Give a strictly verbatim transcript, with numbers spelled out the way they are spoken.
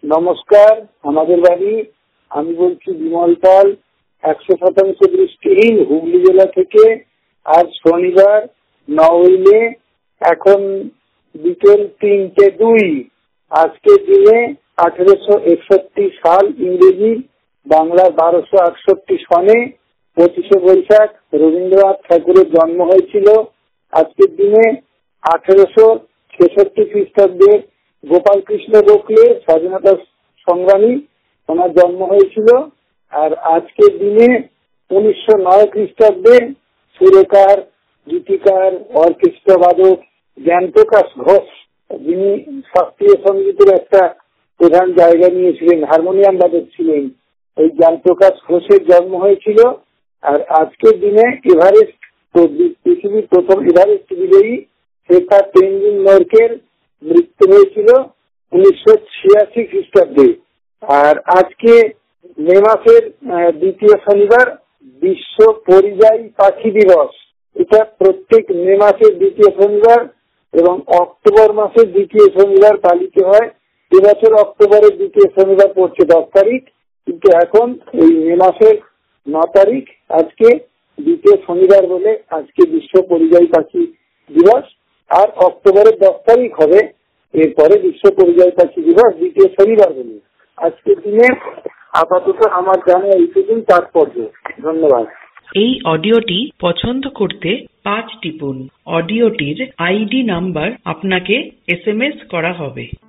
নমস্কার। আমাদের বাড়ি, আমি বলছি বিমল পাল, একশো শতাংশ দৃষ্টিহীন, হুগলি জেলা থেকে। আজ শনিবার নয় মে, এখন বিকেল তিনটে দুই। আজকের দিনে আঠেরোশো একষট্টি সাল ইংরেজি, বাংলার বারোশো আটষট্টি সনে পঁচিশে বৈশাখ রবীন্দ্রনাথ ঠাকুরের জন্ম হয়েছিল। আজকের দিনে আঠেরোশো ছেষট্টি খ্রিস্টাব্দে গোপাল কৃষ্ণ গোখলে, স্বাধীনতা সংগ্রামী, ওনার জন্ম হয়েছিল। আর আজকের দিনে উনিশশো নয় খ্রিস্টাব্দে সুরকার, গীতিকার, অর্কেস্ট্রা বাদক জ্ঞানপ্রকাশ ঘোষ, যিনি শাস্ত্রীয় সঙ্গীতের একটা প্রধান জায়গা নিয়েছিলেন, হারমোনিয়াম বাদক ছিলেন, এই জ্ঞানপ্রকাশ ঘোষের জন্ম হয়েছিল। আর আজকের দিনে এভারেস্ট, পৃথিবীর প্রথম এভারেস্ট বিজয়ী শেখা তেনজিং নরকের মৃত্যু হয়েছিল উনিশশো ছিয়াশি খ্রিস্টাব্দে। আর আজকে মে মাসের দ্বিতীয় শনিবার বিশ্ব পরিযায়ী পাখি দিবস। এটা প্রত্যেক মে মাসের দ্বিতীয় শনিবার এবং অক্টোবর মাসের দ্বিতীয় শনিবার পালিত হয়। এবছর অক্টোবরের দ্বিতীয় শনিবার পড়ছে দশ তারিখ, কিন্তু এখন এই মে মাসের ন তারিখ, আজকে দ্বিতীয় শনিবার বলে আজকে বিশ্ব পরিযায়ী পাখি দিবস। আর অক্টোবরের দশ তারিখ হবে এরপরে বিশ্ব পরিযায়ী পাখি দিবস, দ্বিতীয় শনিবার বলে। আজকের দিনে আপাতত আমার জানা এইটুকুই তাৎপর্য। ধন্যবাদ। এই অডিওটি পছন্দ করতে পাঁচ টিপুন। অডিওটির আইডি নাম্বার আপনাকে এস এম এস করা হবে।